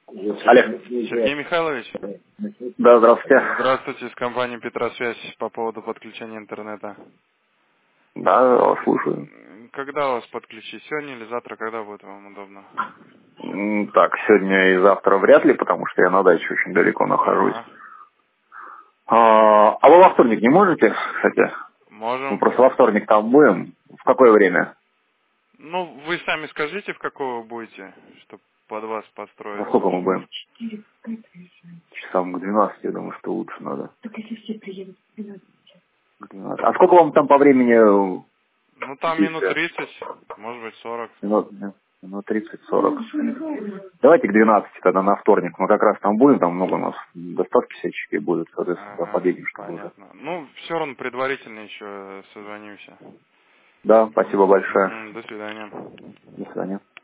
Олег. Сергей Михайлович? Да, здравствуйте. Здравствуйте, из компании Петросвязь по поводу подключения интернета. Да, слушаю. Когда вас подключить? Сегодня или завтра? Когда будет вам удобно? Так, сегодня и завтра вряд ли, потому что я на даче очень далеко нахожусь. А вы во вторник не можете, кстати? Мы Можем. просто во вторник там будем. В какое время? Ну, вы сами скажите, в какого вы будете, чтобы под вас Во построить. сколько мы будем? Часам к 12, я думаю, что лучше надо. Так если все приедут в 12. К 12. А сколько вам там по времени? Ну, там минут 30, может быть 40. Минут 30-40. Давайте к 12 тогда на вторник. Мы как раз там будем, там много у нас доставки всяческие будут, соответственно, подъедем, чтобы уже. Понятно. Ну, все равно предварительно еще созвонимся. Да, спасибо большое. До свидания. До свидания.